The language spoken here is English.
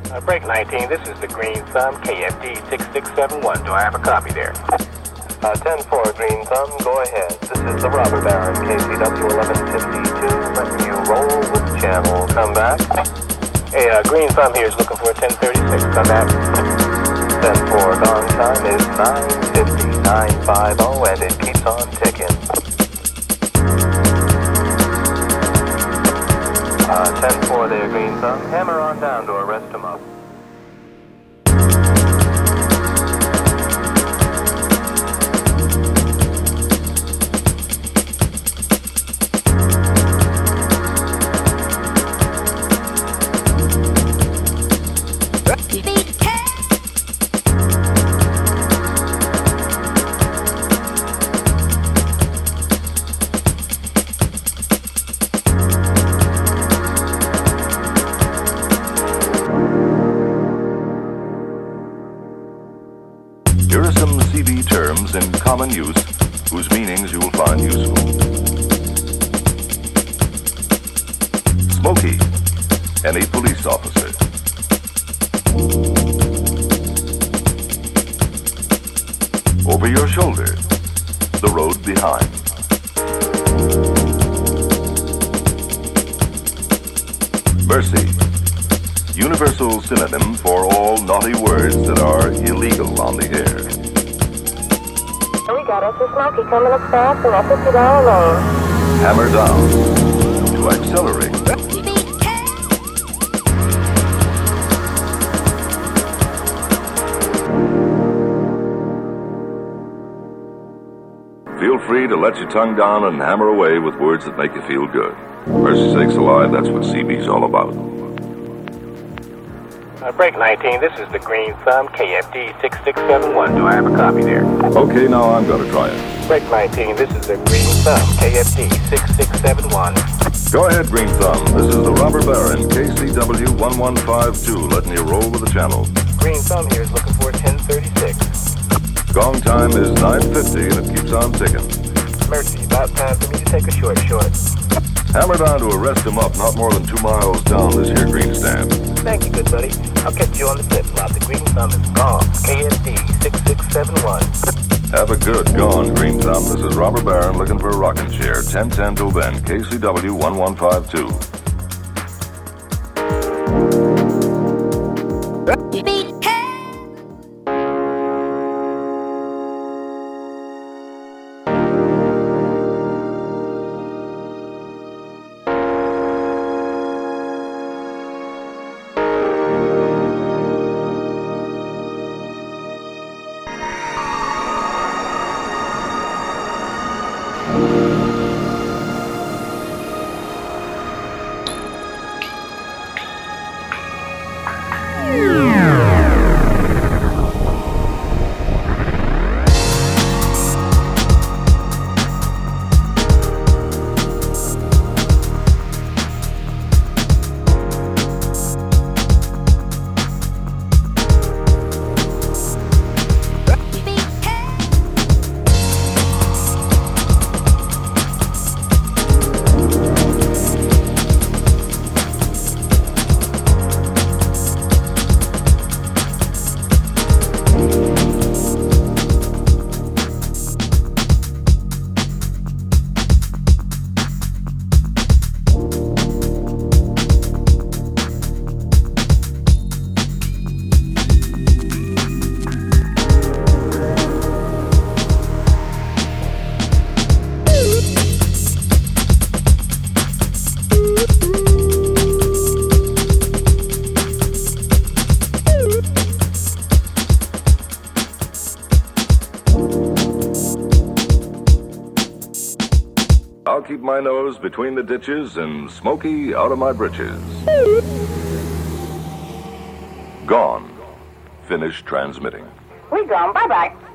Break 19, this is the Green Thumb, KFD 6671. Do I have a copy there? 10-4, Green Thumb, go ahead. This is the Robber Baron, KCW 1152, letting you roll with the channel. Come back. Hey, Green Thumb here is looking for 1036. Come back. 10-4, gong time is 9:50, 9:50, and it keeps on ticking. 10-4 there, Green Thumb. Hammer on down to arrest him up. Here are some CB terms in common use whose meanings you will find useful. Smoky, any police officer. Over your shoulder, the road behind. Mercy, universal synonym for all naughty words that are illegal on the air. We got us a Smoky coming up fast and up $50 loan. Hammer down to accelerate. Feel free to let your tongue down and hammer away with words that make you feel good. Mercy sakes alive, that's what CB's all about. Break 19, this is the Green Thumb, KFD 6671. Do I have a copy there? Okay, now I'm gonna try it. Break 19, this is the Green Thumb, KFD 6671. Go ahead, Green Thumb. This is the Robber Baron, KCW 1152, letting you roll with the channel. Green Thumb here is looking for 1036. Gong time is 9:50 and it keeps on ticking. Mercy, about time for me to take a short. Hammer down to arrest him up not more than 2 miles down this here green stand. Thank you, good buddy. I'll catch you on the flip-flop. The Green Thumb is gone. KFD 6671. Have a good gone, Green Thumb. This is Robber Baron looking for a rocking chair. 1010 till then, KCW 1152. I'll keep my nose between the ditches and Smoky out of my britches. Gone. Finish transmitting. We gone. Bye-bye.